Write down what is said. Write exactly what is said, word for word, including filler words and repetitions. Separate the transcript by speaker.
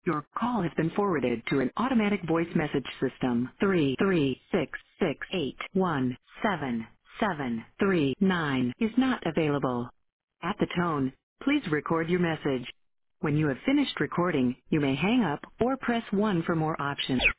Speaker 1: Your call has been forwarded to an automatic voice message system. Three three six six eight one seven seven three nine is not available. At the tone, please record your message. When you have finished recording, you may hang up or press one for more options.